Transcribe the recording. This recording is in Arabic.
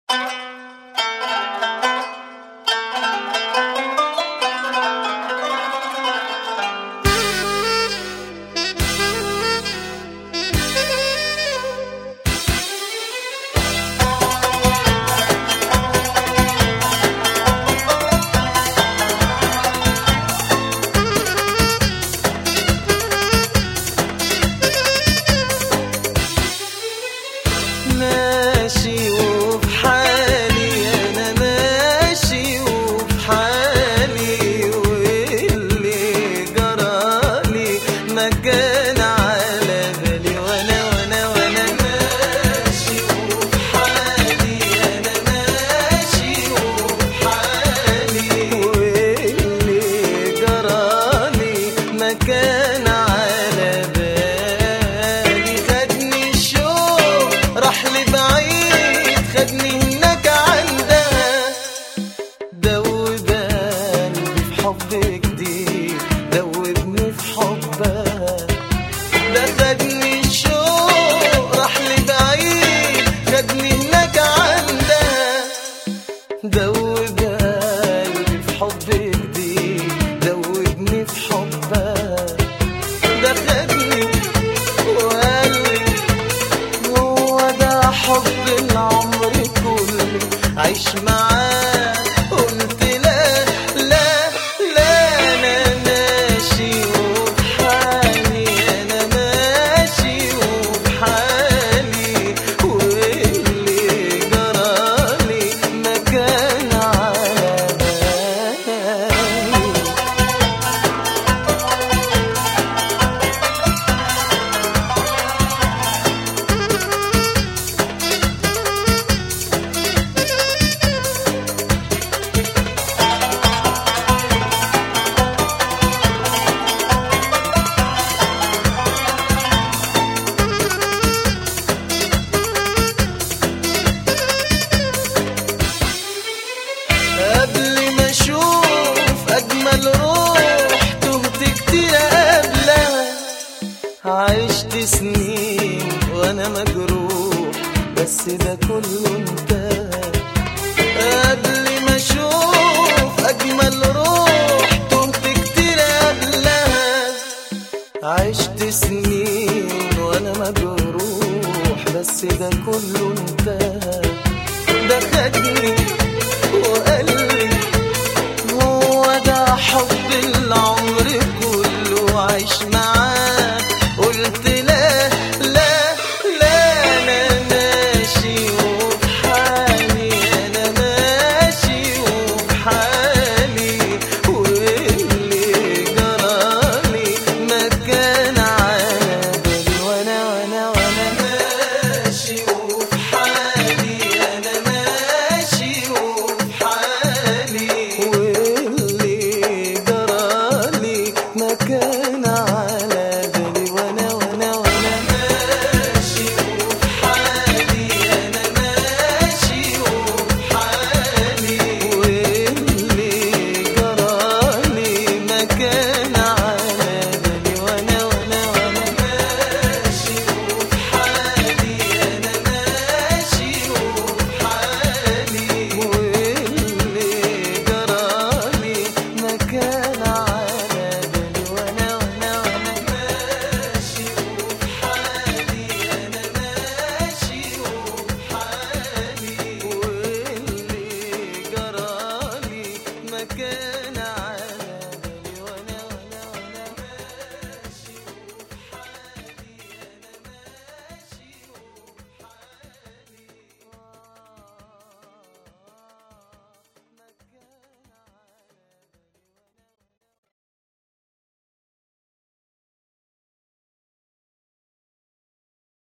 ماشي وفي حالي، أنا ماشي وفي حالي، واللي جرالي ما كان على بالي. وأنا ماشي وفي حالي، أنا ماشي وفي حالي، واللي جرالي ما كان على بالي. خدني الشوق راح لبعيد، خدني هناك عندها، دوب قلبي في حب جديد، دوبني في حبها. ده خدني الشوق راح لبعيد، خدني هناك عندها، دوب قلبي في حب جديد، دوبني في حبها. ده خدني وقال لي هو ده حب العمر كله، عيش معاه. قلت لا لا لا، انا ماشي وفي حالي، انا ماشي وفي حالي، واللي جرالي ما كان على بالي. قبل ما اشوف اجمل روح تهت كتير قبلها، عشت سنين وانا مجروح بس ده كله انتهى. قبل ما اشوف اجمل روح تهت كتير قبلها، عشت سنين وانا مجروح بس ده كله انتهى.